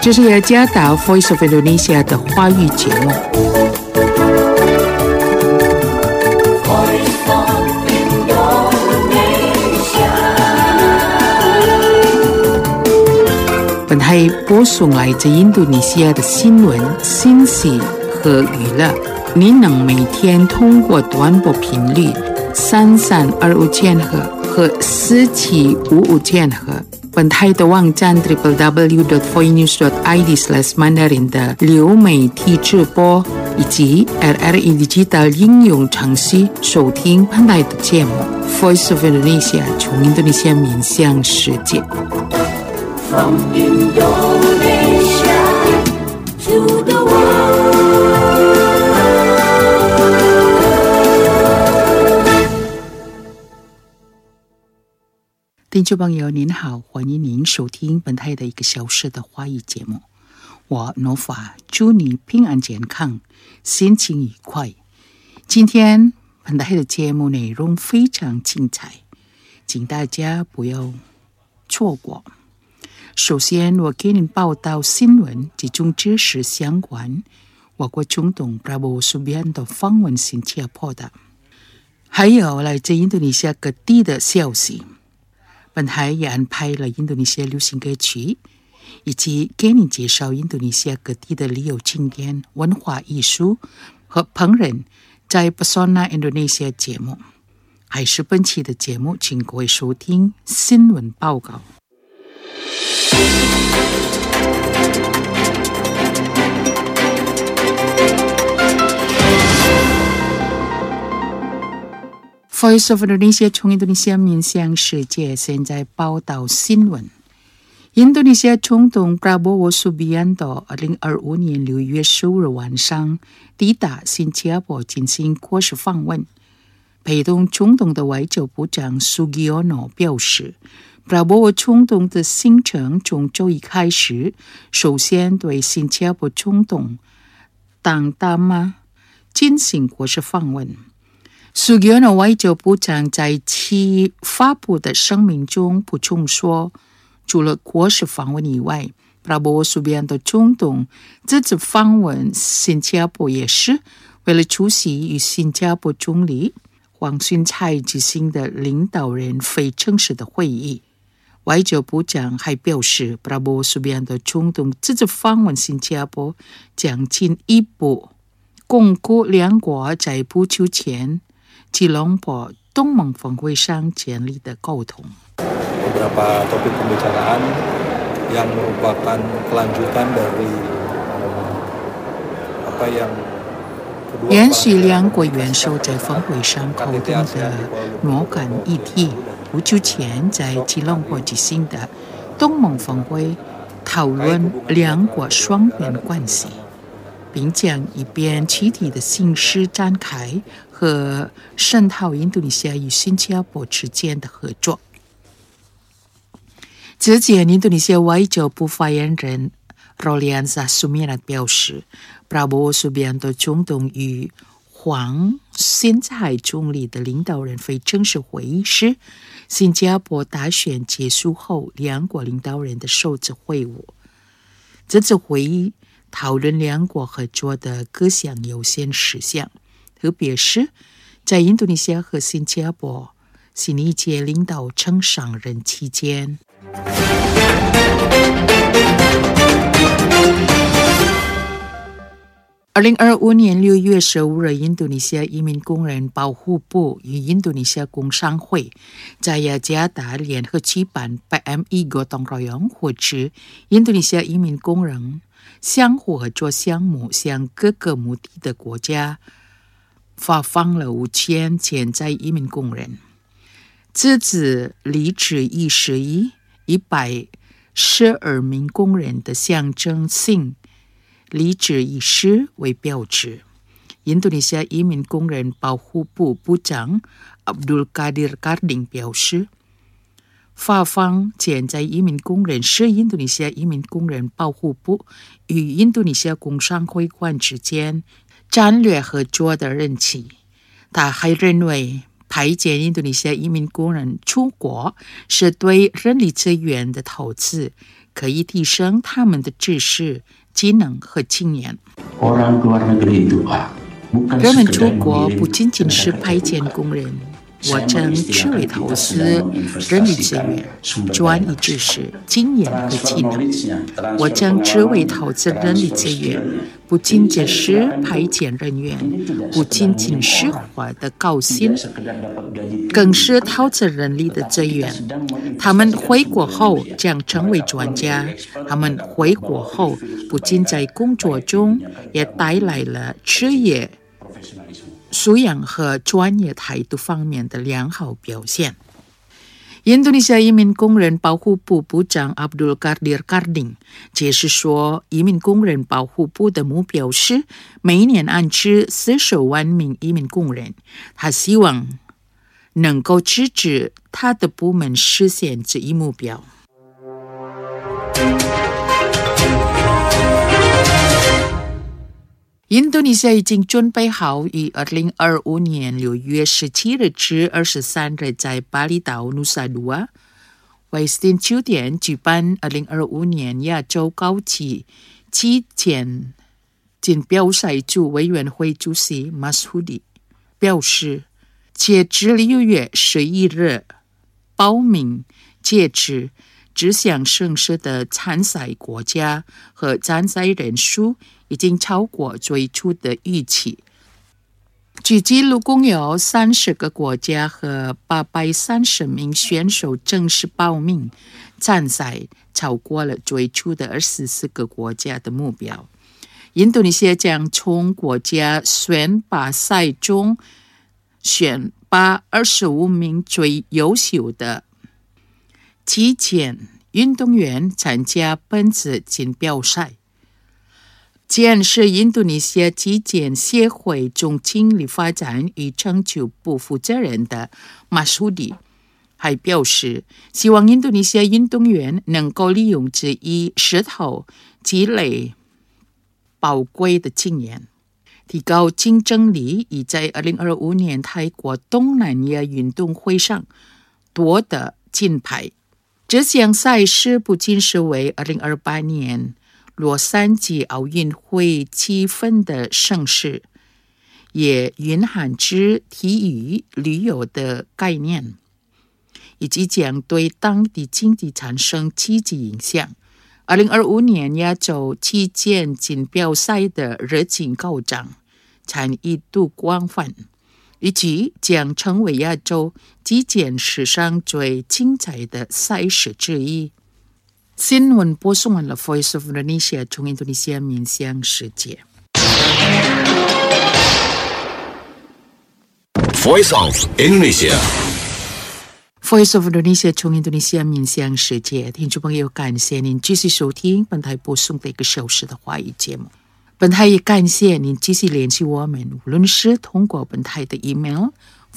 这是雅加达 Voice of Indonesia 的华语节目。本台播送来自印度尼西亚的新闻、信息和娱乐。您能每天通过短波频率3325千赫和4755千赫，本台的网站 www.voinews.id/mandarin 的流媒体直播，以及 RRI Digital 应用程序收听本台的节目。Voice of Indonesia 从印度尼西亚面向世界。From Indonesia to the world.听众朋友您好，欢迎您收听本台的1个小时的华语节目。我 Nova 祝你平安健康，心情愉快。今天本台的节目内容非常精彩，请大家不要错过。首先我给您报道新闻，集中知识相关我国总统 Prabowo Subianto 访问新加坡的，还有来自印度尼西亚各地的消息。本台也安排了印度尼西亚流行歌曲，以及给你介绍印度尼西亚各地的旅游景点、文化艺术和烹饪，在 Pesona Indonesia 节目。还是本期的节目，请各位收听新闻报告。Voice of Indonesia 从印度尼西亚面向世界，现在报道新闻。印度尼西亚总统 Prabowo Subianto 2025年6月15日晚上抵达新加坡进行国事访问。陪同总统的外交部长 Sugiono 表示， Prabowo 总统的行程从周一开始，首先对新加坡总统当大马进行国事访问。Sugiono 外交部长在其发布的声明中补充说，除了国事访问以外， Prabowo Subianto 总统这次访问新加坡也是为了出席与新加坡总理黄循财举行的领导人非正式的会议。外交部长还表示， Prabowo Subianto 总统这次访问新加坡将进一步巩固两国在不久前吉隆坡东盟峰会上建立的沟通。 Beberapa topik pembicaraan yang merupakan kelanjutan dari apa yang 延续两国元首在峰会上沟通的若干议题，不久前在吉隆坡举行的东盟峰会讨论两国双边关系，并将一边具体的形式展开和深讨印度尼西亚与新加坡之间的合作。之前印度尼西亚外交部发言人 Rolianza Sumirat 表示， Prabowo Subianto 总统与黄循财总理的领导人非正式会议是新加坡大选结束后两国领导人的首次会晤。这次会议讨论两国合作的各项优先事项，特别是在印度尼西亚和新加坡新一届领导层上任期间。2025年6月15日，印度尼西亚移民工人保护部与印度尼西亚工商会在雅加达联合举办 PMI Gotong Royong 或指印度尼西亚移民工人相互合作项目，向各个目的的国家发放了5000潜在移民工人。这次离职仪式以112名工人的象征性离职仪式为标志。印度尼西亚移民工人保护部部长 Abdul Qadir Karding 表示，发放潜在移民工人是印度尼西亚移民工人保护部与印度尼西亚工商会馆之间战略合作的任期。他还认为，派遣印度尼西亚移民工人出国是对人力资源的投资， 可以提升他们的知识、技能和经验。人们出国不仅仅是派遣工人，我将智慧投资人力资源、专业知识、经验和技能。我将智慧投资人力资源，不仅仅是派遣人员，不仅仅是获得高薪，更是投资人力的资源。他们回国后将成为专家，他们回国后不仅在工作中也带来了职业素养和专业态度方面的良好表现。印度尼西亚移民工人保护部部长 Abdul Qadir Karding 解释说，移民工人保护部的目标是每年安置40万名移民工人。他希望能够支持他的部门实现这一目标。印度尼西亚已经准备好于2025年6月17日至23日在巴厘岛努萨杜瓦威斯汀酒店举办2025年亚洲高级击剑锦标赛组委员会主席马苏迪表示，截至6月11日报名截止这项盛事的参赛国家和参赛人数已经超过最初的预期。据记录，共有30个国家和830名选手正式报名参赛，超过了最初的24个国家的目标。印度尼西亚将从国家选拔赛中选拔25名最优秀的击剑运动员参加本次锦标赛。剑是印度尼西亚击剑协会总经理发展与成就部负责人的马苏迪还表示，希望印度尼西亚运动员能够利用这一时头积累宝贵的经验，提高竞争力，以在2025年泰国东南亚运动会上夺得金牌。这项赛事不仅是为2028年洛杉矶奥运会气氛的盛事，也蕴含着体育旅游的概念，以及将对当地经济产生积极影响。2025年亚洲击剑锦标赛的热情高涨，参与度广泛，以及将成为亚洲击剑史上最精彩的赛事之一。新闻播送完了 Voice of Indonesia 从印度尼西亚面向世界。 Voice of Indonesia Voice of Indonesia 从印度尼西亚面向世界，听众朋友，感谢您继续收听本台播送的1个小时的华语节目。本台也感谢您继续联系我们，无论是通过本台的 email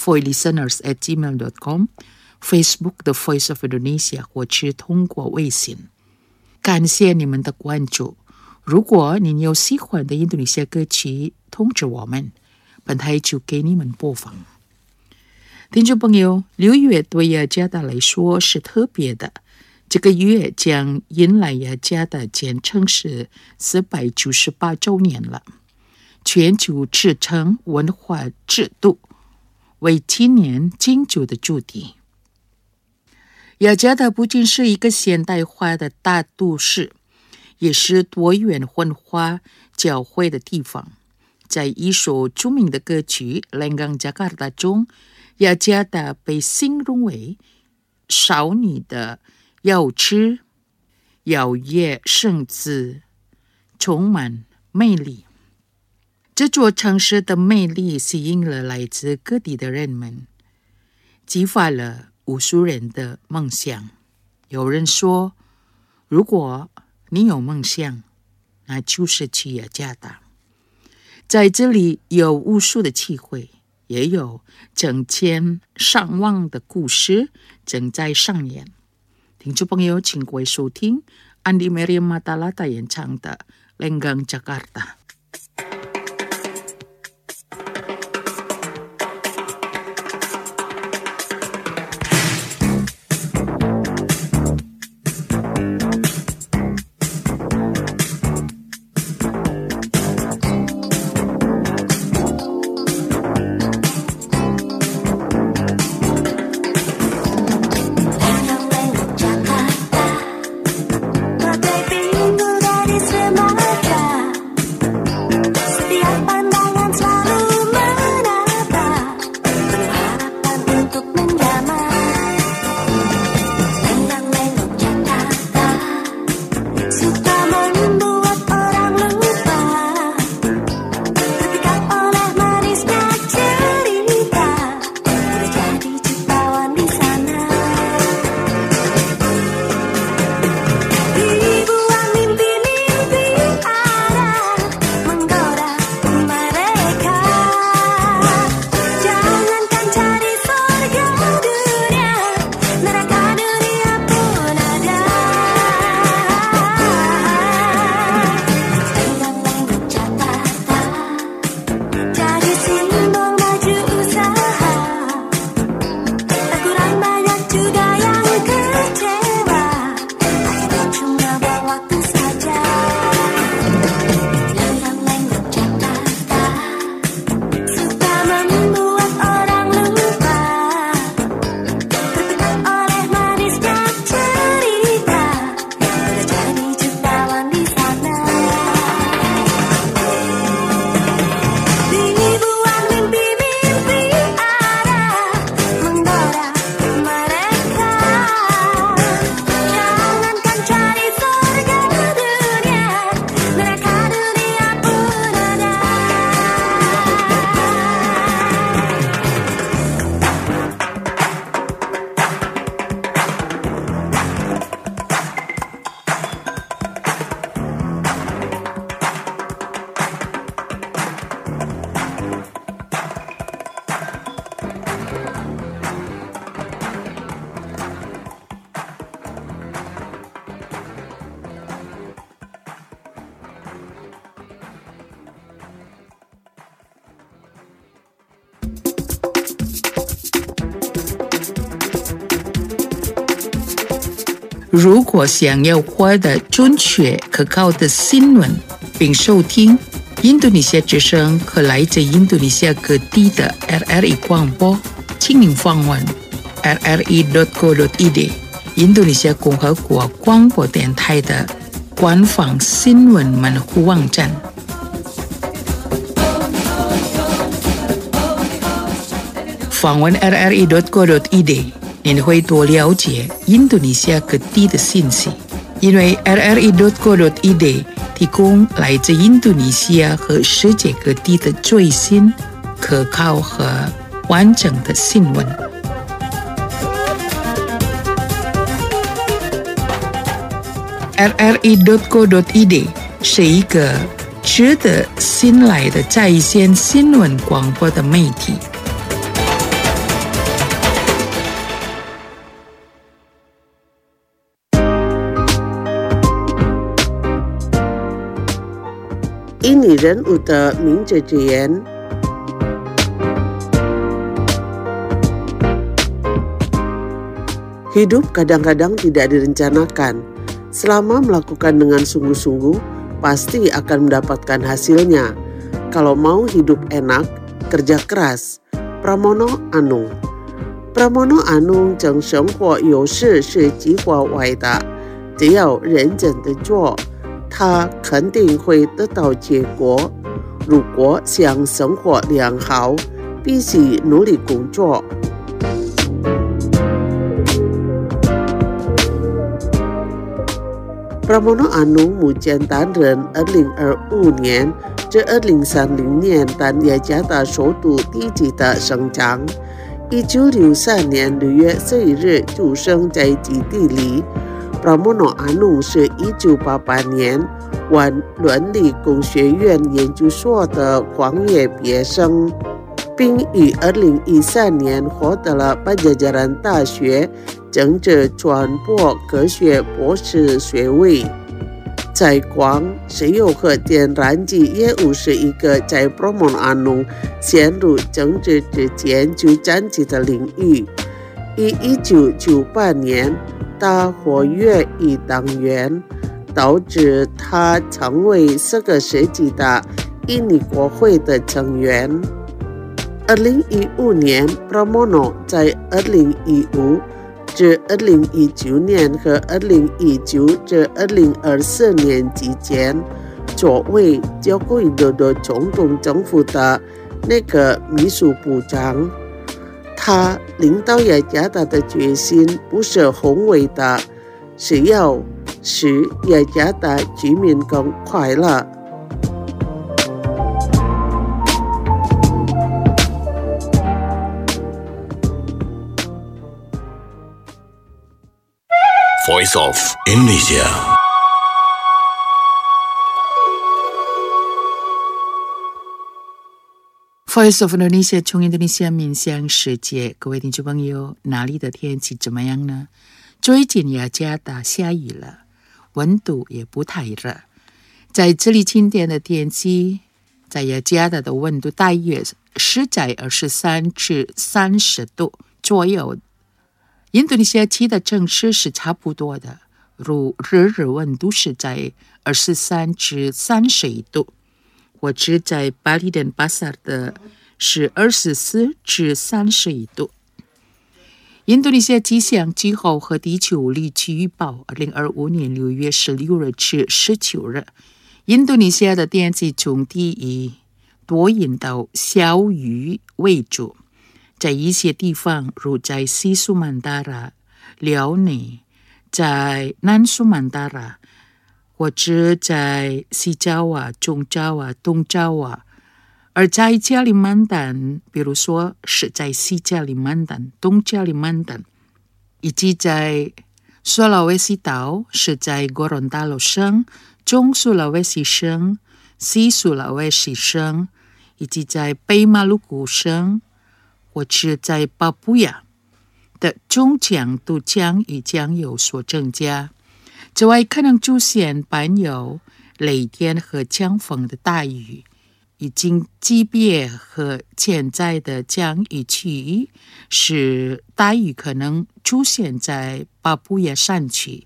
voilisteners@gmail.com、Facebook The Voice of Indonesia， 或是通过微信。感谢你们的关注。如果您有喜欢的印度尼西亚歌曲，通知我们，本台就给你们播放。听众朋友，6月对雅加达来说是特别的，这个月将迎来雅加达建成是498周年了。全球支撑文化制度为纪念建筑的主题。雅加达不仅是一个现代化的大都市，也是多元文化交汇的地方。在一首著名的歌曲《Lenggang Jakarta》中，雅加达被形容为少女的幼稚、摇曳甚至充满魅力。这座城市的魅力吸引了来自各地的人们，激发了无数人的梦想。有人说，如果你有梦想，那就是去雅加达。在这里有无数的机会，也有成千上万的故事正在上演。听众朋友，请各位收听 Andi Meriam Matalata 演唱的《Lenggang Jakarta》。 如果想要获得准确可靠的新闻，并收听印度尼西亚之声和来自印度尼西亚各地的 RRI 广播，请您访问 rri.co.id 印度尼西亚共和国广播电台的官方新闻门户网站。访问 rri.co.id， 您会多了解印度尼西亚各地的信息，因为 rri.co.id 提供来自印度尼西亚和世界各地的最新、可靠和完整的新闻。rri.co.id 是一个值得信赖的在线新闻广播的媒体。 印尼人物的名字之言。Hidup kadang-kadang tidak direncanakan. Selama melakukan dengan sungguh-sungguh, pasti akan mendapatkan hasilnya. Kalau mau hidup enak, kerja keras. Pramono Anung。 Pramono Anung 整生活有时是计划外的，只要认真地做，他肯定会得到结果。如果想生活良好，必须努力工作。Pramono Anung 目前担任2025年至2030年丹耶加的首都地级的省长。1963年6月11日出生在基地里。Pramono Anung 是1988年完伦理工学院研究所的黄业毕业生，并于2013年获得了班加加兰大学政治传播科学博士学位。采矿、石油和天然气业务是一个在 Pramono Anung 陷入政治之前就占据的领域。于1998年，他活跃于党员，导致他成为4个世纪的印尼国会的成员。2015年 Pramono 在2015至2019年和2019至2024年期间作为Joko Widodo总统政府的那个秘书部长。他领导雅加达的决心不是宏伟的，是要使雅加达居民更快乐。 Voice of Indonesia。 Voice of Indonesia 从印度尼西亚面向世界，各位听众朋友，哪里的天气怎么样呢？最近雅加达下雨了，温度也不太热。在这里今天的天气，在雅加达的温度大约是在23至30度左右。印度尼西亚其他城市是差不多的，如日温度是在23至30度，或者在巴里登巴萨的是24至31度。印度尼西亚气象机构和地球物理局预报2025年6月16日至19日，印度尼西亚的天气从低以多云到小雨为主。在一些地方，如在西苏曼达拉、辽宁，在南苏曼达拉，或者在西爪哇、中爪哇、东爪哇，而在加里曼丹，比如说是在西加里曼丹、东加里曼丹，以及在苏拉威西岛，是在哥伦达罗省、中苏拉威西省、西苏拉威西省，以及在北马鲁古省，或者在巴布亚的中强度降雨将有所增加。此外，可能出现伴有雷电和强风的大雨。已经级别和潜在的降雨区域是大雨可能出现在巴布亚山区、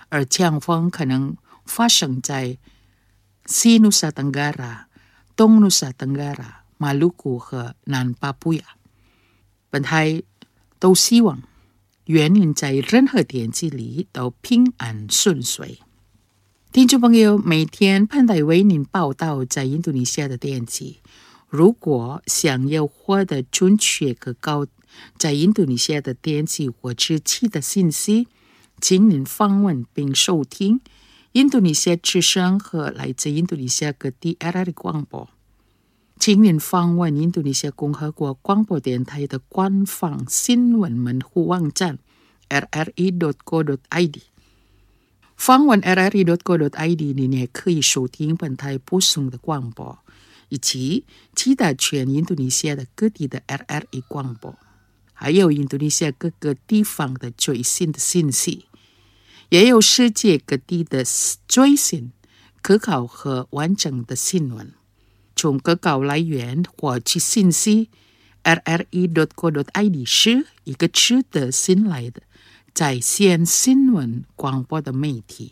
而强风可能发生在西努萨登加拉、东努萨登加拉、马鲁古和南巴布亚。本台都希望园林在任何天气里都平安顺遂。听众朋友，每天本台为您报道在印度尼西亚的天气。如果想要获得准确可靠在印度尼西亚的天气或天气的信息，请您访问并收听印度尼西亚之声和来自印度尼西亚各地 RRI 广播。请您访问印度尼西亚共和国广播电台的官方新闻门户网站 rri.co.id。访问 rri.co.id， 您也可以收听本台播送的广播，以及其他全印度尼西亚的各地的 RRI 广播，还有印度尼西亚各个地方的最新的信息，也有世界各地的最新、可靠和完整的新闻。从可靠来源获取信息 rri.co.id 是一个值得信赖的在线新闻广播的媒体。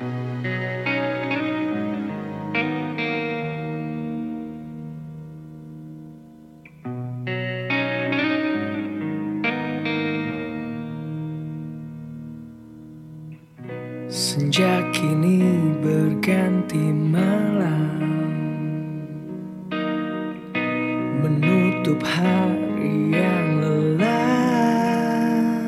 Senja kini berganti malam, menutup hari yang lelah.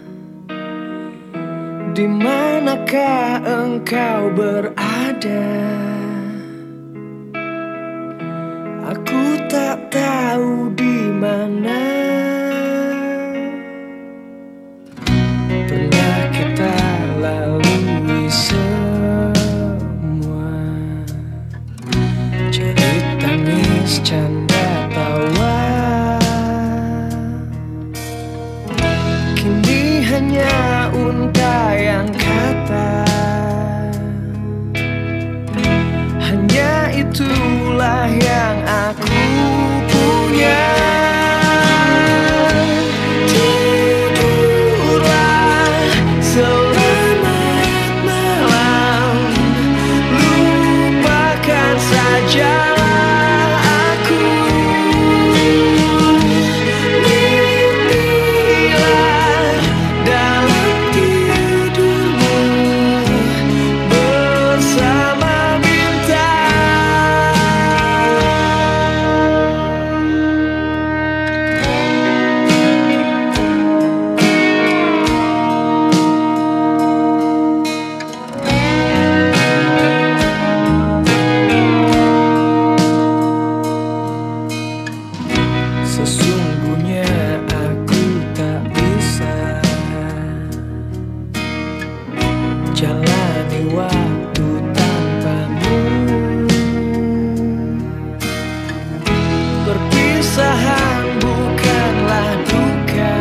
Di manakah engkau berada? Aku tak tahu di mana. Pernah kita lalui semua, jerit tangis canda tawa. Kini hanya untaian kata, hanya itulah yang aku punya. Tidurlah selamat malam, lupakan saja aku. Mimpilah dalam tidurmu bersama bintang. Sesungguhnya aku tak bisa jalani waktu tanpamu. Perpisahan bukanlah duka,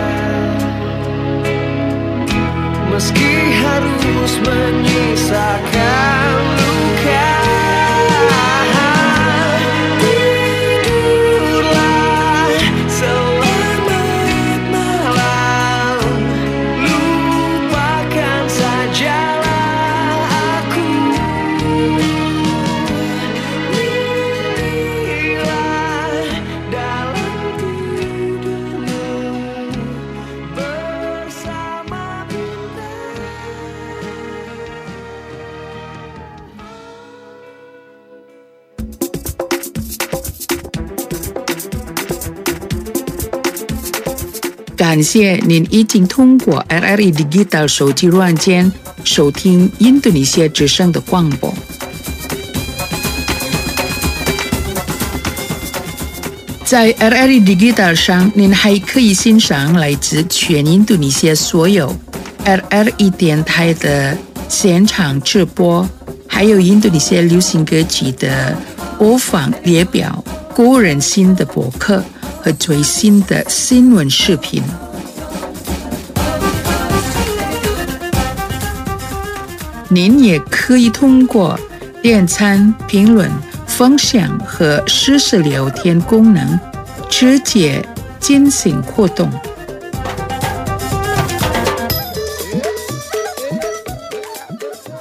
meski harus menyisakan luka. Tidurlah selamat malam, lupakan sajalah aku. Mimpilah dalam tidurmu bersama bintang. 感谢您已经通过 RRI Digital 手机软件收听印度尼西亚之声的广播。在 RRI Digital 上，您还可以欣赏来自全印度尼西亚所有 RRI 电台的现场直播，还有印度尼西亚流行歌曲的播放列表、个人新的博客和最新的新闻视频。您也可以通过点赞、评论、分享和实时聊天功能直接进行互动。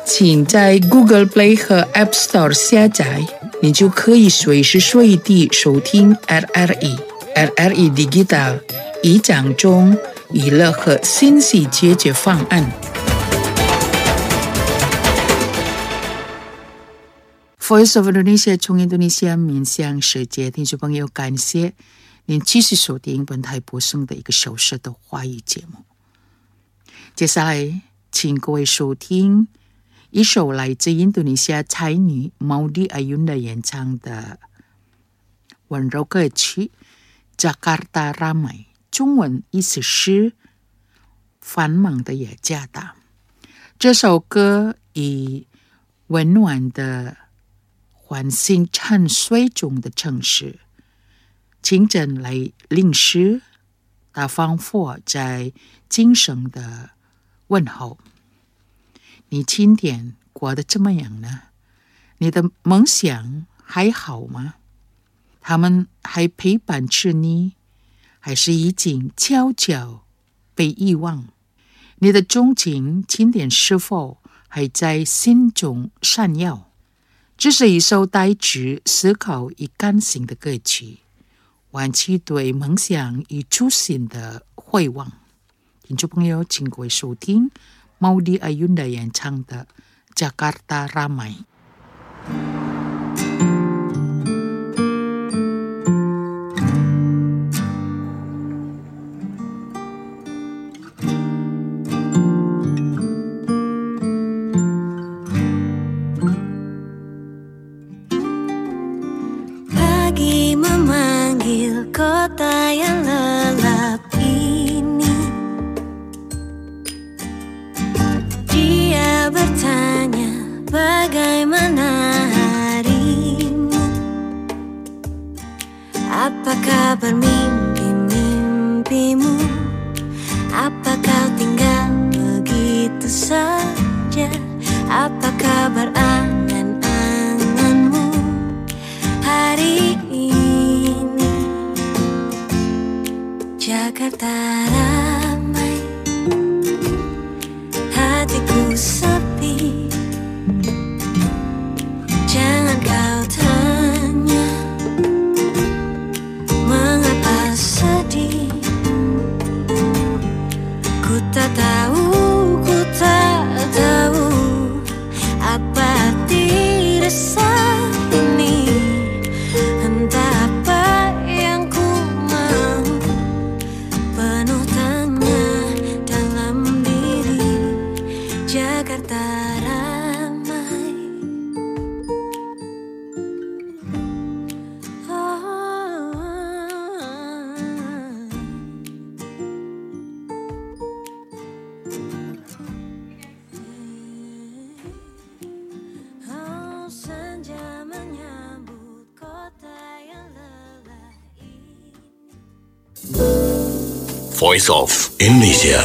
请在 Google Play 和 App Store 下载，你就可以随时随地收听 RRE Digital 以讲中娱乐和信息解决方案。Voice of Indonesia 从印度尼西亚面向世界，听众朋友，感谢您继续收听本台播送的一个小时的华语节目。接下来，请各位收听一首来自印度尼西亚才女 Maudy Ayunda 演唱的温柔歌曲《Jakarta Ramai》，中文意思是繁忙的雅加达。这首歌以温暖的环境沉睡中的城市清晨来淋湿，它仿佛在精神的问候。你今天过得怎么样呢？你的梦想还好吗？他们还陪伴着你，还是已经悄悄被遗忘？你的钟情今天是否还在心中闪耀？这是一首带着思考与感性的歌曲，唤起对梦想与初心的回望。听众朋友，请各位收听Maudy Ayunda 演唱的 Jakarta Ramai。 Pagi memanggil kota yang lelap ini. Dia bertanya bagaimana harimu. Apa kabar mimpi-mimpimu? Apa kau tinggal begitu saja? Apa kabar angan-anganmu hari ini? Jakarta ramai, hatiku sepi. Jangan kau tanya mengapa sedih. Ku tak tahu apa arti resah ini. Entah apa yang ku mau, penuh tanya dalam diri. Jakarta ramai. Senja menyambut kota yang lelah ini. Voice of Indonesia.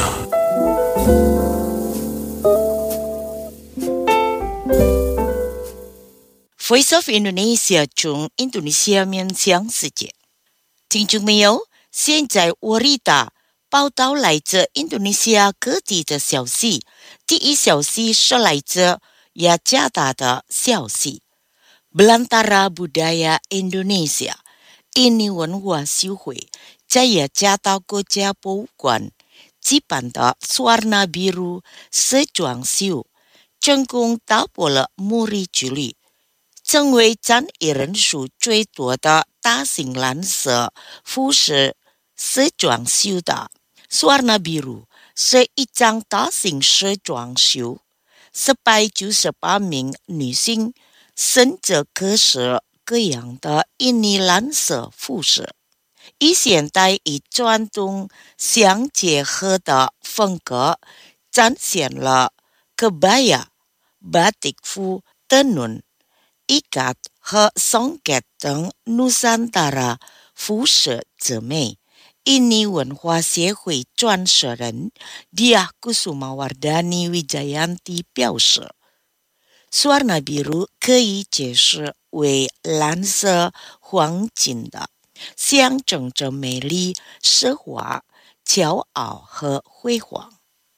Voice of Indonesia 从印度尼西亚面向世界。听众朋友，现在我丽达报道来自印度尼西亚各地的消息。第一消息是来自雅加达的消息。Belantara Budaya Indonesia ini 文化秀会在雅加达国家博物馆举办的 Swarna Biru 时装秀，成功打破了末日距离，成为参与人数最多的大型蓝色服饰时装秀的。Swarna Biru 是一场大型时装秀，198名女性身着各式各样的印尼蓝色服饰，以现代与传统相结合的风格，展现了kebaya、batik 服、tenun、ikat 和 songket 等 Nusantara 服饰之美。印尼文化协会创始人 Diah Kusumawardhani Wijayanti 表示，Swarna Biru 可以解释为蓝色黄金的，象征着美丽、奢华、骄傲和辉煌。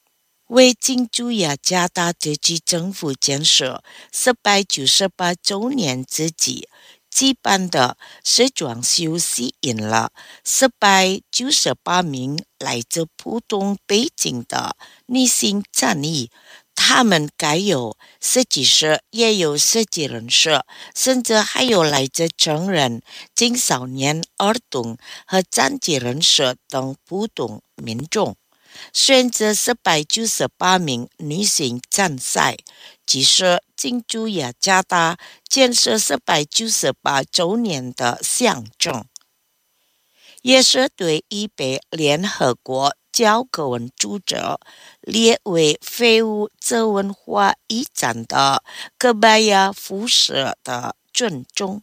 为庆祝雅加达特区政府建设498周年之际举办的时装秀吸引了498名来自不同背景的女性战役，他们该有设计师，也有设计人士，甚至还有来自成人、青少年、儿童和残疾人士等不同民众。选择498名女性参赛，即是庆祝雅加达建设498周年的象征，也是对已被联合国教科文组织列为非物质文化遗产的戈巴亚服饰的尊重。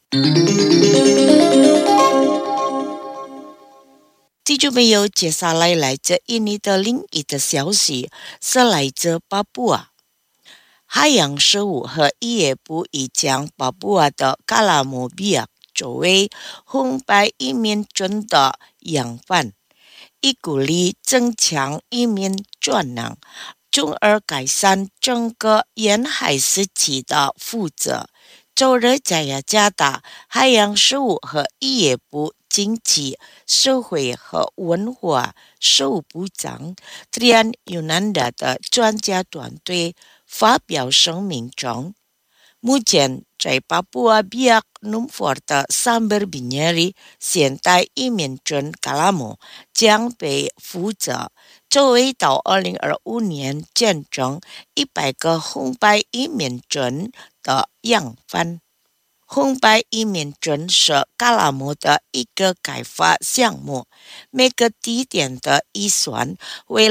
记住没有？接下来来自印尼的另一个消息是来自巴布亚。海洋生物和渔业部已将巴布亚的卡拉莫比亚作为红白移民军的样板，以鼓励增强移民专能，从而改善整个沿海时期的负责。周日在雅加达海洋生物和渔业部经济、社会和文化事务部长 Trian Yunanda 的专家团队发表声明中，目前在巴布亚比亚努佛的Samber Binyeri 现代移民军卡拉莫将被负责，作为到2025年建成100个红白移民军的样板。红白移民军是卡拉莫的一个开发项目，每个地点的预算为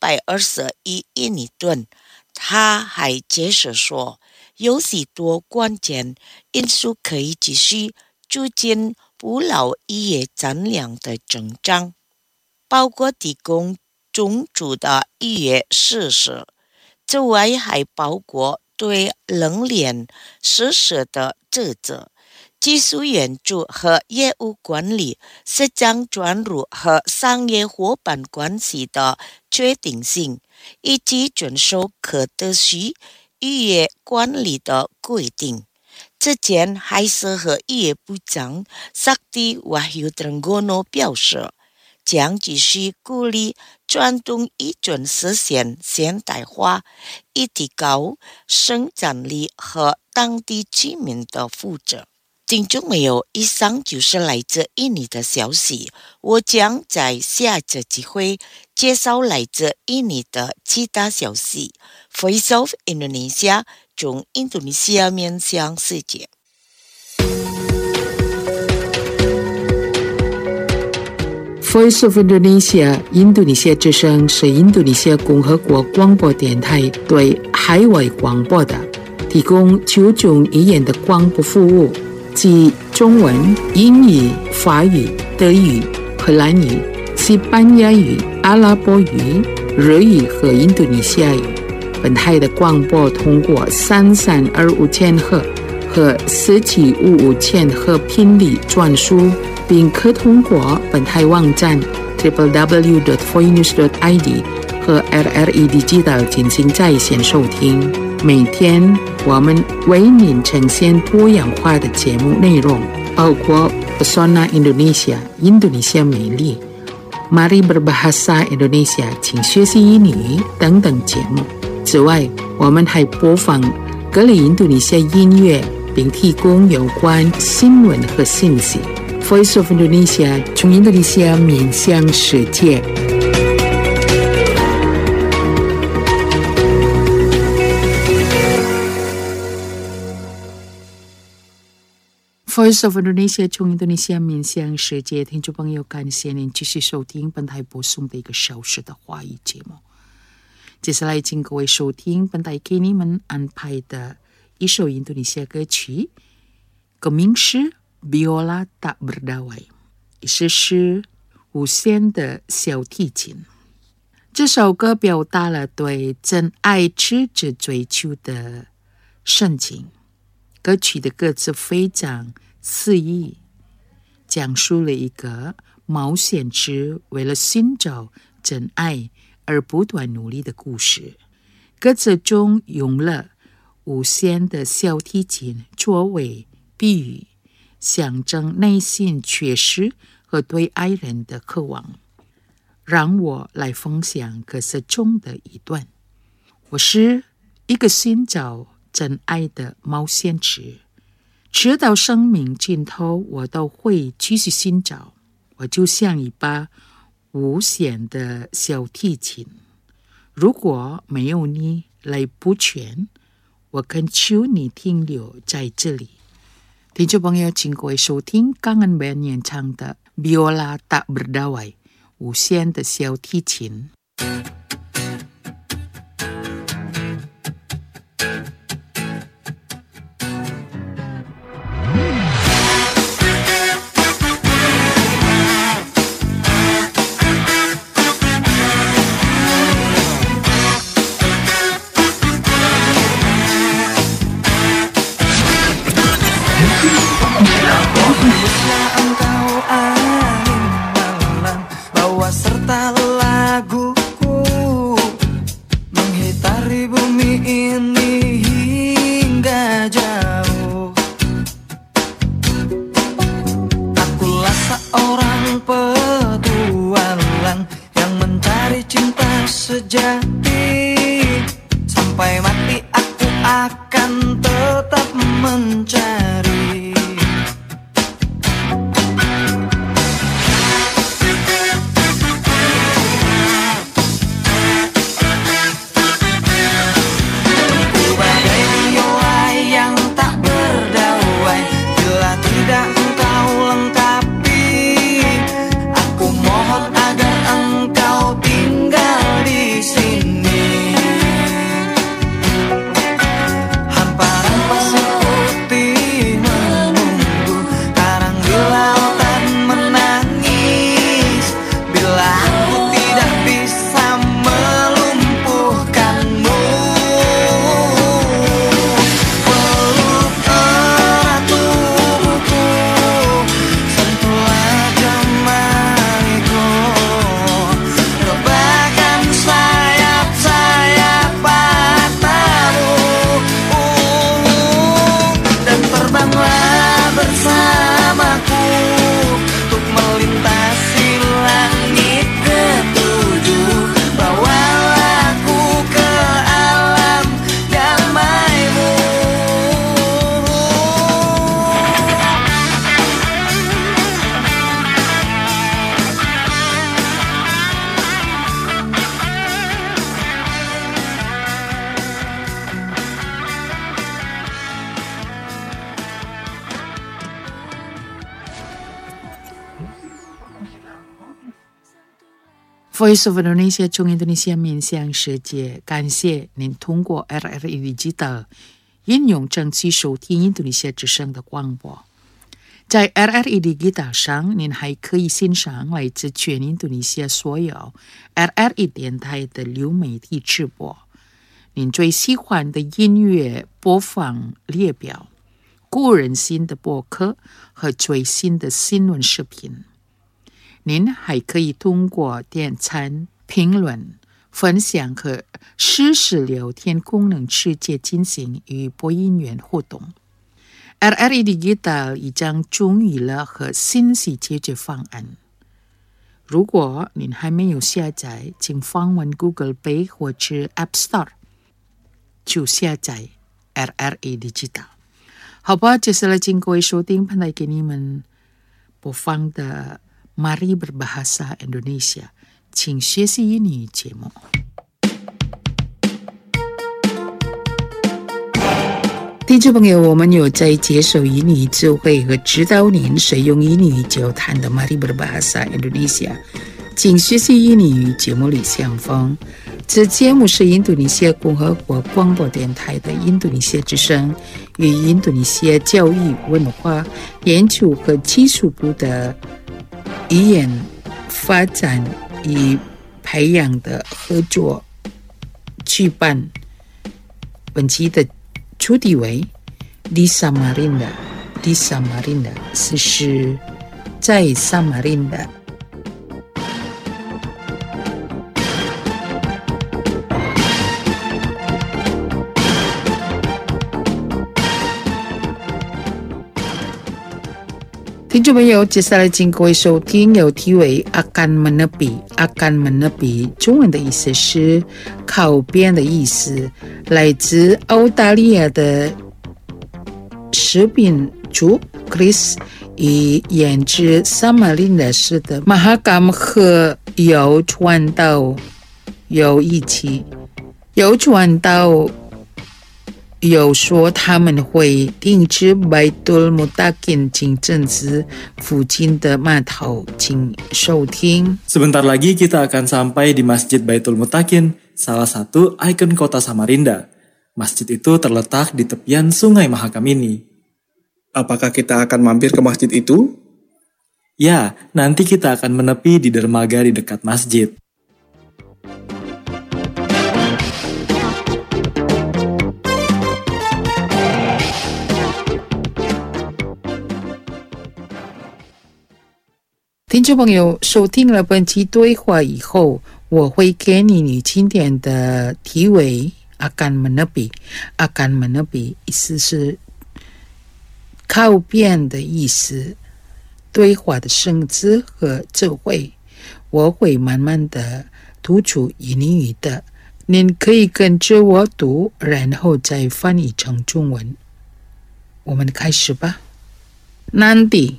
220亿印尼盾。他还解释说，有许多关键因素可以继续促进捕捞渔业产量的增长，包括提供充足的渔业设施，此外还包括对冷链设施的职责、技术援助和业务管理、市场转入和商业伙伴关系的确定性，以及遵守可持续渔业管理的规定。之前海事和渔业部长 Sakti Wahyu Trenggono 表示，将继续鼓励传统渔船实现现代化，以提高生产力和当地居民的福祉。听众朋友，以上就是来自印尼的消息，我将在下次机会介绍来自印尼的其他消息。Voice of Indonesia 从印度尼西亚面向世界。 Voice of Indonesia 印度尼西亚之声是印度尼西亚共和国广播电台对海外广播的提供9种语言的广播服务，即中文、英语、法语、德语、荷兰语、西班牙语、阿拉伯语、日语和印度尼西亚语。本台的广播通过3325千赫和1755千赫频率转输，并可通过本台网站 www.voinews.id 和 RRI Digital 进行在线收听。每天我们为您呈现多样化的节目内容，包括 Pesona Indonesia 印度尼西亚美丽、Mari Berbahasa Indonesia 请学习英语等等节目。此外，我们还播放各类印度尼西亚音乐，并提供有关新闻和信息。Voice of Indonesia 从印度尼西亚面向世界。Voice of Indonesia 从印度尼西亚面向世界，听众朋友，感谢您继续收听本台播送的1个小时的华语节目。接下来请各位收听本台给你们安排的一首印度尼西亚歌曲，歌名是 Biola Tak Berdawai， 意思是无弦的小提琴。这首歌表达了对真爱痴执追求的深情。歌曲的歌词非常肆意，讲述了一个冒险者为了寻找真爱而不断努力的故事。歌词中用了无限的小提琴作为比喻，象征内心缺失和对爱人的渴望。让我来分享歌词中的一段：我是一个寻找真爱的冒险者，直到生命尽头，我都会继续寻找。我就像一把无弦的小提琴，如果没有你来补全，我恳求你停留在这里。听众朋友，请各位收听冈恩班演唱的《Biola Tak Berdawai》无弦的小提琴。 Sampai mati aku akan tetap mencari. Ku bagai biola yang tak berdawai, bila tidak engkau lengkapi. Aku mohon agar engkau tinggal di sini. Voice of Indonesia 中印度尼西亚面向世界，感谢您通过 RRI Digital 应用正确收听印度尼西亚之声的广播。在 RRI Digital 上，您还可以欣赏来自全印度尼西亚所有 RRI 电台的流媒体直播。您最喜欢的音乐播放列表、个人新的播客和最新的新闻视频。您还可以通过点赞、评论、分享和实时聊天功能直接进行与播音员互动。RRI Digital 已将中娱乐和信息解决方案。如果您还没有下载，请访问 Google Play 或者 App Store 就下载 RRI Digital。好吧，接下来请各位收听本来给你们播放的Mari Berbahasa Indonesia， 请学习英语节目。听众朋友，我们有在接受英语智慧和指导您使用英语交谈的 Mari Berbahasa Indonesia， 请学习英语节目里相逢。此节目是印度尼西亚共和国广播电台的印度尼西亚之声与印度尼西亚教育、文化研究和技术部的语言发展与培养的合作举办。本期的主题为 Di Samarinda， Di Samarinda 是在撒马林达。 听众朋友，接下来请各位收听有题为 akan menepi。akan menepi 中文的意思是靠边的意思，来自澳大利亚的食品主 Chris 以研制萨马林达市的马哈甘和邮传道有一起，邮传道有说他们会定制Baitul Mutakin清真寺附近的码头，请收听。 Sebentar lagi kita akan sampai di Masjid Baitul Mutakin, salah satu ikon kota Samarinda. Masjid itu terletak di tepian Sungai Mahakam ini. Apakah kita akan mampir ke masjid itu? Ya, nanti kita akan menepi di dermaga di dekat masjid. 听众朋友，收听了本期对话以后，我会给你今天的题为 akan menepi。akan menepi 意思是靠边的意思，对话的生字和智慧，我会慢慢的读出印尼语的，您可以跟着我读，然后再翻译成中文。我们开始吧。nanti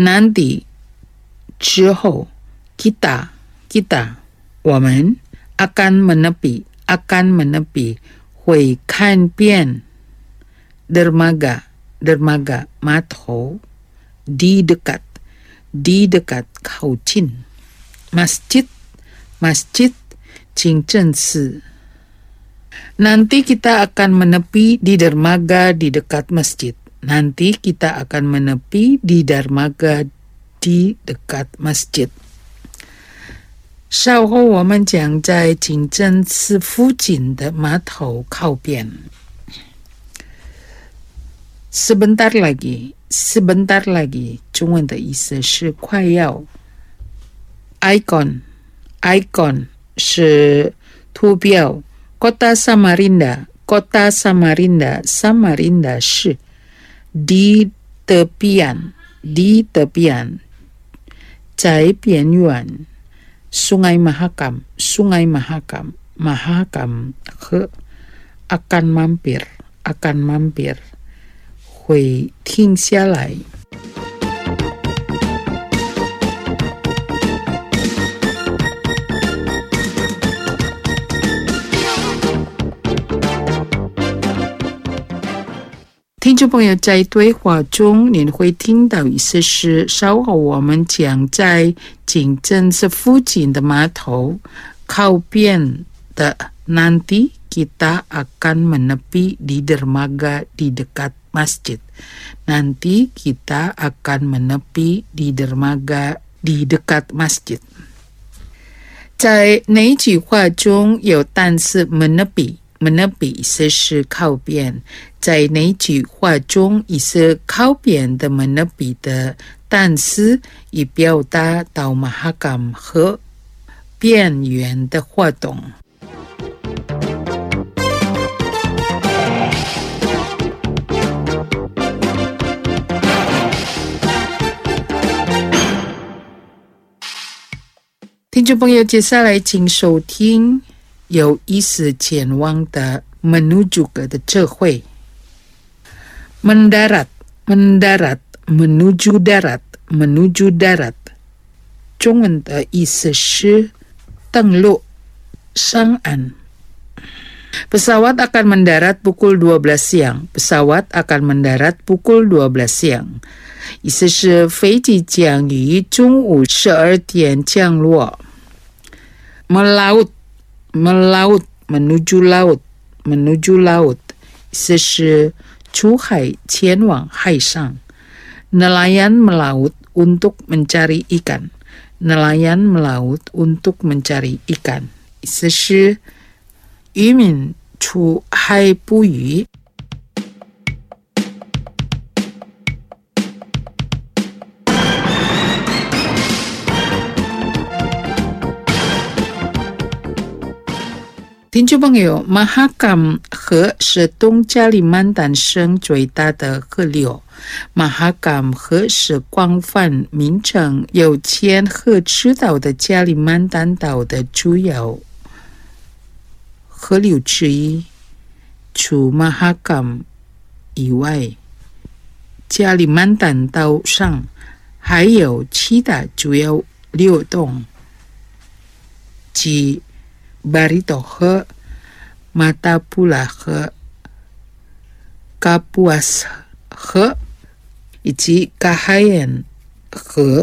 之后 kita 我们 akan menepi 会看遍 dermaga 码头 di dekat 靠近 masjid 清真寺 nanti kita akan menepi di dermaga di dekat masjid. Nanti kita akan menepi di dermaga di dekat masjid. 稍后我们将在清真寺附近的码头靠边。sebentar lagi 中文的意思是快要。icon 是图标。Kota Samarinda 是 di tepian 在边缘。Sungai Mahakam 河 akan mampir 会停下来。听众朋友，在对话中您会听到意思是稍后我们将在清真寺附近的码头靠边的。Nanti kita akan menepi di dermaga di dekat masjid. Nanti kita akan menepi di dermaga di dekat masjid. 在哪句话中有单词 menepi 意思是靠边，在哪句话中意思靠边的 menepi 的单词以表达到 Mahakam 和边缘的活动。听众朋友，接下来请收听有意思前往的 menuju ke 的智慧。mendarat menuju darat 中文的意思是登陆上岸。Pesawat akan mendarat pukul 12 siang. Pesawat akan mendarat pukul 12 siang. 意思是飞机将于中午12点降落。Melaut menuju laut 意思是出海前往海上。Nelayan melaut untuk mencari ikan. Nelayan melaut untuk mencari ikan. 意思是渔民出海捕鱼。听听众朋友，马哈港河是东加里曼丹省最大的河流。马哈港河是广泛名称，由前河之岛的加里曼丹岛的主要河流之一。除马哈港以外，加里曼丹岛上还有其他主要流动，即巴里多河、马达布拉河、卡布瓦斯河以及卡海恩河。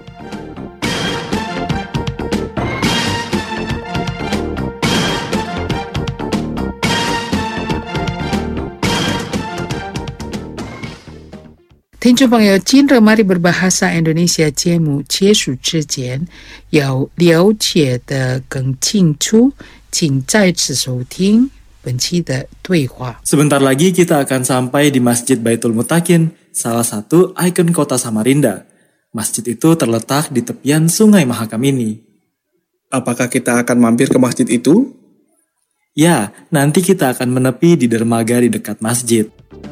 听众朋友，今日Mari Berbahasa Indonesia 节目结束之前，要了解的更清楚，请再次收听本期的对话。 Sebentar lagi kita akan sampai di Masjid Baitul Mutakin, salah satu ikon kota Samarinda. Masjid itu terletak di tepian Sungai Mahakam ini. Apakah kita akan mampir ke masjid itu? Ya, nanti kita akan menepi di dermaga di dekat masjid.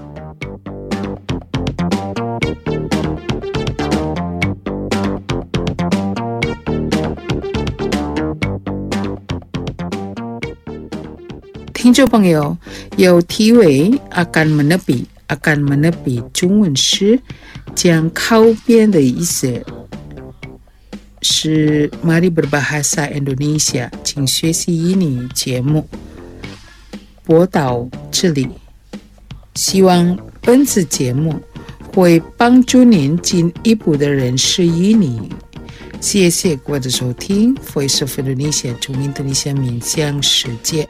听众朋友，有题为akan menepi 中文是将靠边的意思，是Mari Berbahasa Indonesia 请学习英语节目播到这里，希望本次节目会帮助您进一步的认识英语。谢谢各位的收听 Voice of Indonesia 从印度尼西亚面向世界。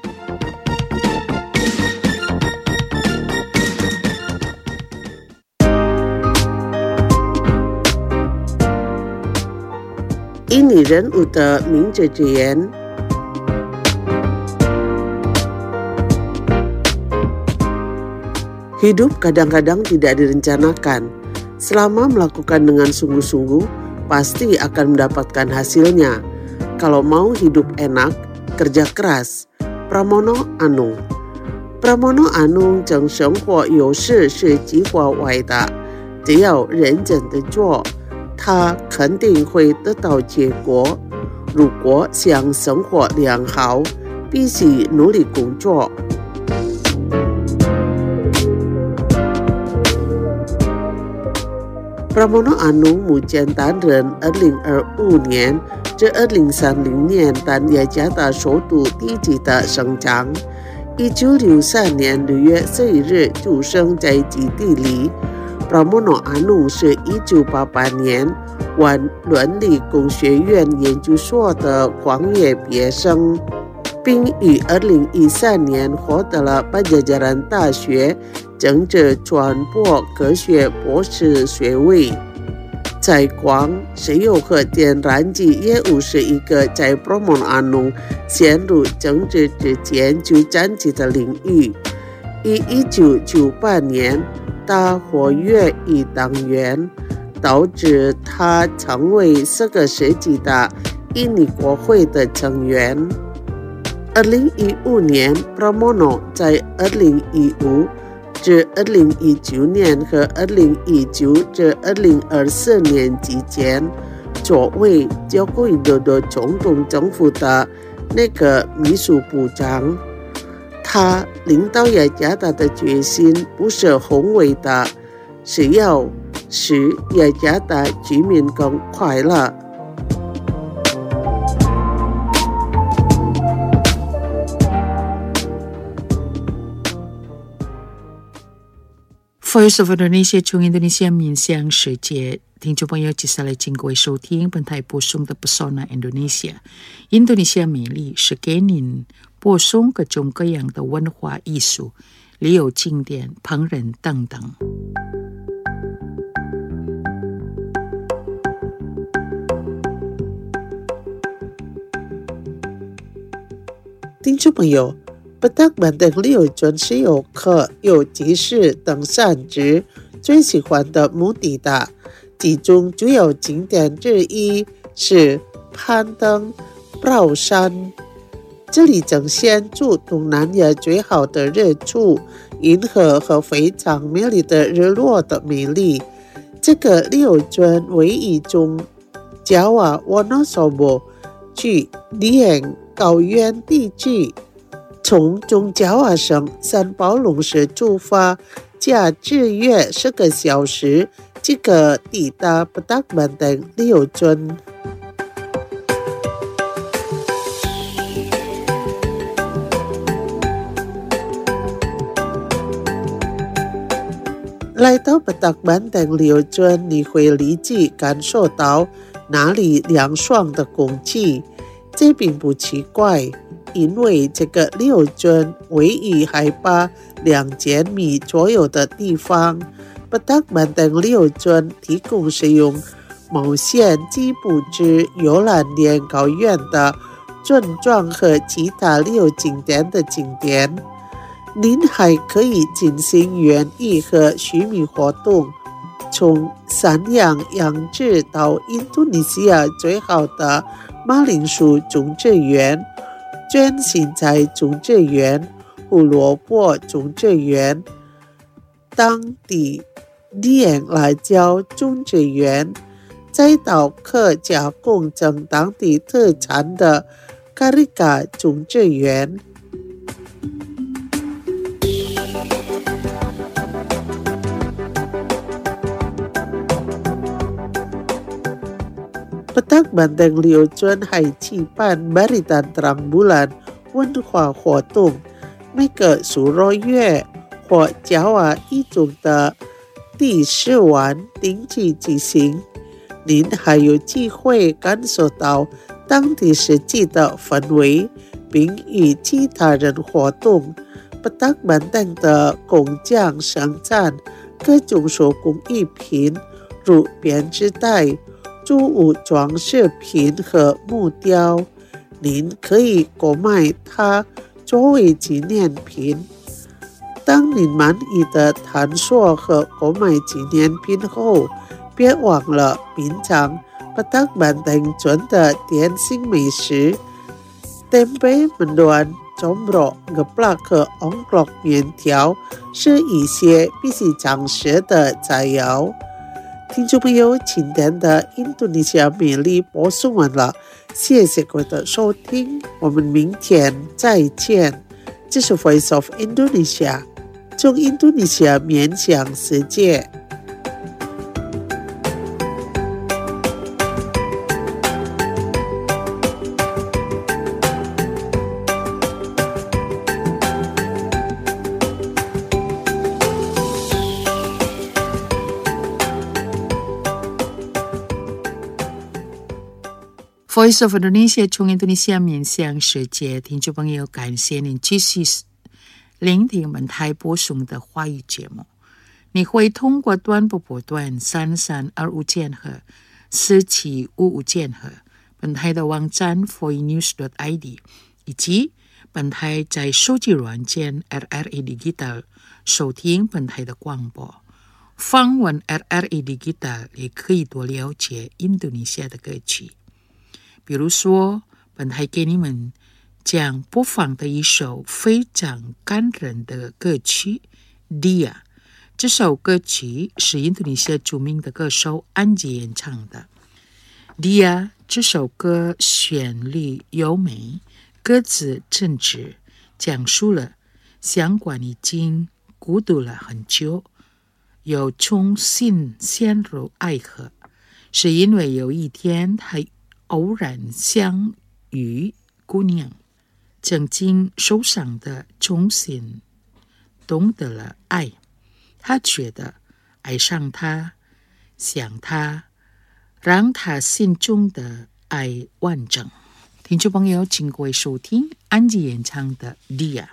印尼人物的名字之言。Hidup kadang-kadang tidak direncanakan. Selama melakukan dengan sungguh-sungguh, pasti akan mendapatkan hasilnya. Kalau mau hidup enak, kerja keras. Pramono Anung。 Pramono Anung 整生活有事是计划外的，只要认真地做，他肯定会得到结果。如果想生活良好，必须努力工作。Pramono Anung 目前担任2025年至2030年丹耶加的首都地级的省长。1963年6月11日出生在基地里。Pramono Anung 是1988年完伦理工学院研究所的广业毕业生，并于2013年获得了巴加加兰大学政治传播科学博士学位。采矿、石油和天然气业务是一个在 Pramono Anung 陷入政治之前就占据的领域。于1998年，他活跃于党员，导致他成为4个世纪的印尼国会的成员。2015年 Pramono 在2015至2019年和2019至2024年期间作为乔科维多多总统政府的那个秘书部长。他领导雅加达的决心不是宏伟的，是要使雅加达居民更快乐。 Voice of Indonesia 从印度尼西亚面向世界，听众朋友，接下来请各位收听本台播送的 Pesona Indonesia。印度尼西亚美丽是给您播送各种各样的文化艺术、旅游景点、烹饪等等。 听众朋友，Petak Banteng 6准是游客有集市等山之最喜欢的目的地，其中主要景点之一是攀登、绕山。 这里呈现住东南亚最好的日出、银河和非常美丽的日落的美丽。这个旅游村位于中Jawa Wonosobo 距连高原地区，从中Jawa省三宝龙市出发，驾至约10个小时即可抵达Petak Banteng旅游村。来到Petak Banteng旅游村，你会立即感受到哪里凉爽的空气。这并不奇怪，因为这个旅游村位于海拔2000米左右的地方。Petak Banteng旅游村提供使用毛线基布置游览连高原的村庄和其他旅游景点的景点。您还可以进行园艺和畜牧活动，从山羊养殖到印度尼西亚最好的马铃薯种植园、卷心菜种植园、胡萝卜种植园、当地炼辣椒种植园，再到可加工成当地特产的咖喱咖种植园。Petak Banteng旅游村还举办 Baritan Terang Bulan 文化活动，每个数落月或Jawa一种的第10晚定期举行。您还有机会感受到当地实际的氛围，并与其他人活动。Petak Banteng的工匠生产各种手工艺品，如编织袋、竹屋装饰品和木雕，您可以购买它作为纪念品。当您满意的探索和购买纪念品后，别忘了品尝Petak Banteng村的点心美食。Tempe mendoan, combro, geplak 和 ongklok 面条是一些必须尝试的菜肴。听众朋友，今天的印度尼西亚美丽播送完了，谢谢各位的收听，我们明天再见。这是 Voice of Indonesia， 从印度尼西亚面向世界。 Voice of Indonesia 从印度尼西亚面向世界，听众朋友，感谢您继续聆听我们台播送的华语节目。你会通过短波波段3325千赫、4755千赫，本台的网站 voinews.id， 以及本台在手机软件 RRA Digital 收听本台的广播。访问 RRA Digital 也可以多了解印度尼西亚的歌曲。比如说，本台给你们将播放的一首非常感人的歌曲《Dia》。这首歌曲是印度尼西亚著名的歌手安吉演唱的。《Dia》这首歌旋律优美，歌词正直，讲述了相关已经孤独了很久，又重新陷入爱河，是因为有一天他偶然相遇姑娘，曾经受伤的重新懂得了爱。他觉得爱上她，想她，让他心中的爱完整。听众朋友，请各位收听安吉演唱的《Dia》。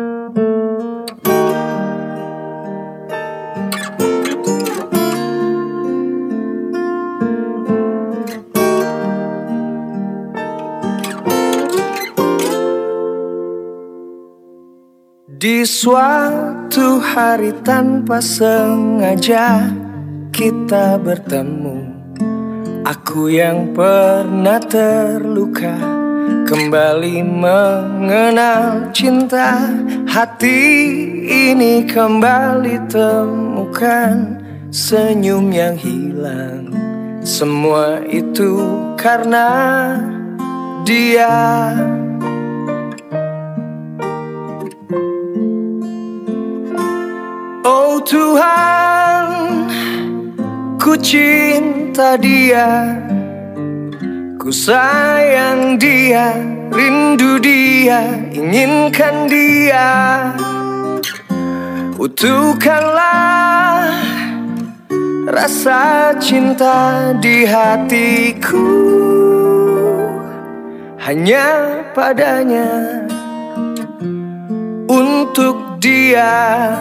Di suatu hari tanpa sengaja kita bertemu. Aku yang pernah terluka kembali mengenal cinta. Hati ini kembali temukan senyum yang hilang. Semua itu karena dia. Oh Tuhan, ku cinta dia, ku sayang dia, rindu dia, inginkan dia. Utuhkanlah rasa cinta di hatiku, hanya padanya, untuk dia.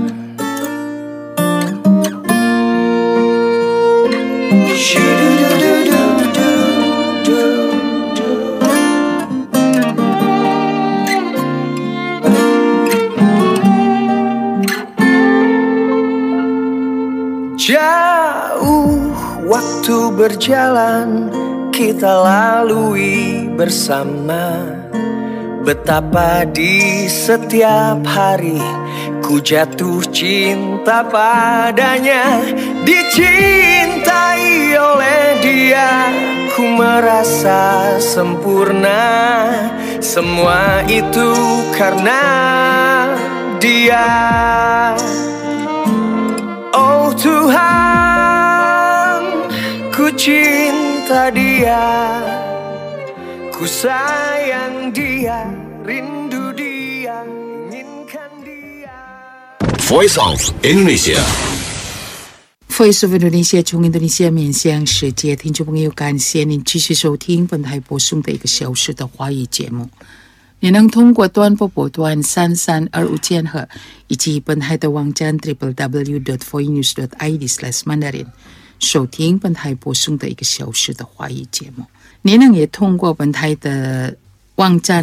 Jauh waktu berjalan, kita lalui bersama. Betapa di setiap hari ku jatuh cinta padanya. Dicintai oleh dia, ku merasa sempurna. Semua itu karena dia. Oh Tuhan, ku cinta dia, ku sayang dia, rindu dia, inginkan dia. Voice of Indonesia. Voice of Indonesia 从印度尼西亚面向世界，听众朋友，感谢您继续收听本台播送的1个小时的华语节目。你能通过短波波段3325千赫以及本台的网站 www.voinews.id/mandarin 收听本台播送的1个小时的华语节目。你能也通过本台的网站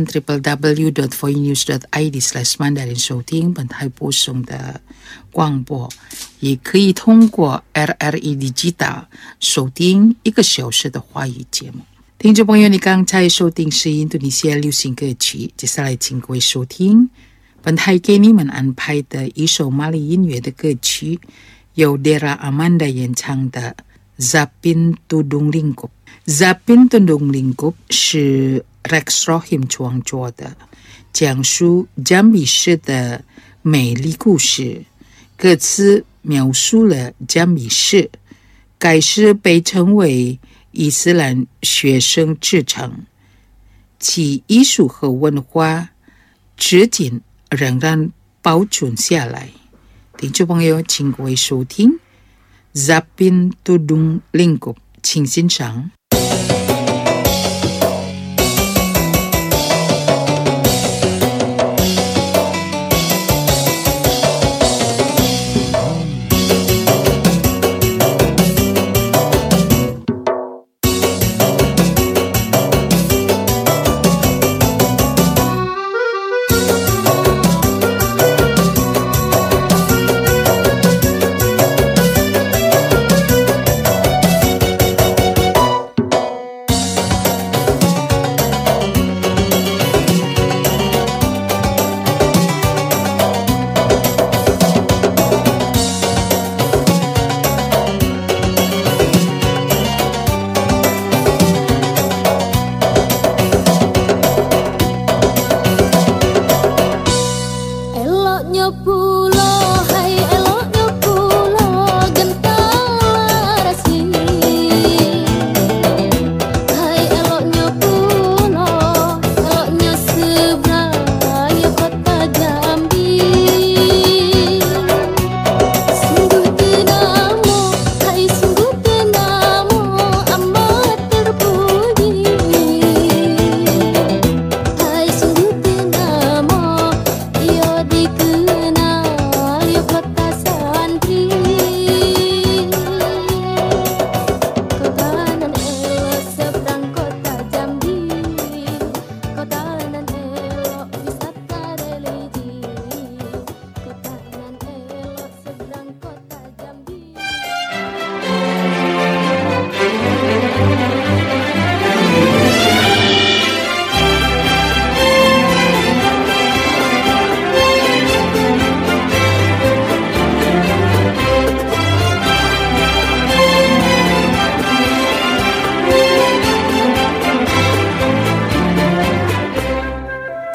www.voinews.id/mandarin 收听本台播送的广播，也可以通过 RRE Digital 收听1个小时的华语节目。听众朋友，你刚才收听是印度尼西亚流行歌曲，接下来请各位收听本台给你们安排的一首马来音乐的歌曲，由 Dera Amanda 演唱的 Zapin Tudung Lingkup。Zapin Tudung Lingkup 是 Rex Rohim 创作的，讲述jam比市的美丽故事。歌词描述了jam比市，该市被称为伊斯兰学生之城，其艺术和文化至今仍然保存下来。听众朋友，请各位收听 Zapin Tudung Lingkup， 请欣赏。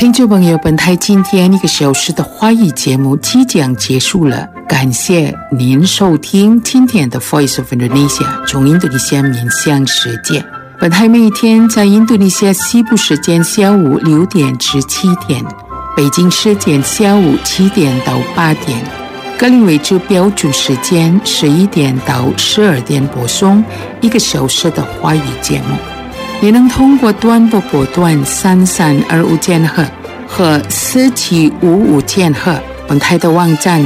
听众朋友，本台今天1个小时的华语节目即将结束了，感谢您收听今天的 Voice of Indonesia 从印度尼西亚面向世界。本台每天在印度尼西亚西部时间下午6点至7点，北京时间下午7点到8点，格林威治标准时间11点到12点播送1个小时的华语节目。你能通过短波波段3325千赫和4755千赫，本台的网站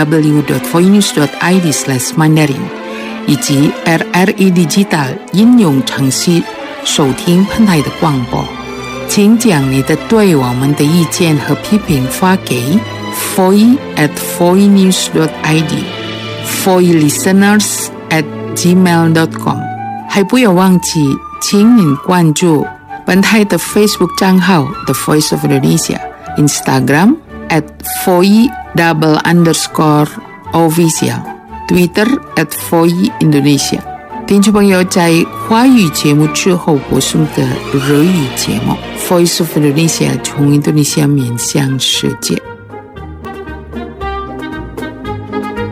www.voinews.id/mandarin 以及 RRI Digital 应用程序收听本台的广播。请将你的对我们的意见和批评发给 foi@voinews.id foilisteners@gmail.com。 还不要忘记请您关注本台的 Facebook 账号 The Voice of Indonesia， Instagram @foi_official， Twitter @foiindonesia。 听众朋友，在华语节目之后播送的日语节目 Voice of Indonesia 从印度尼西亚面向世界。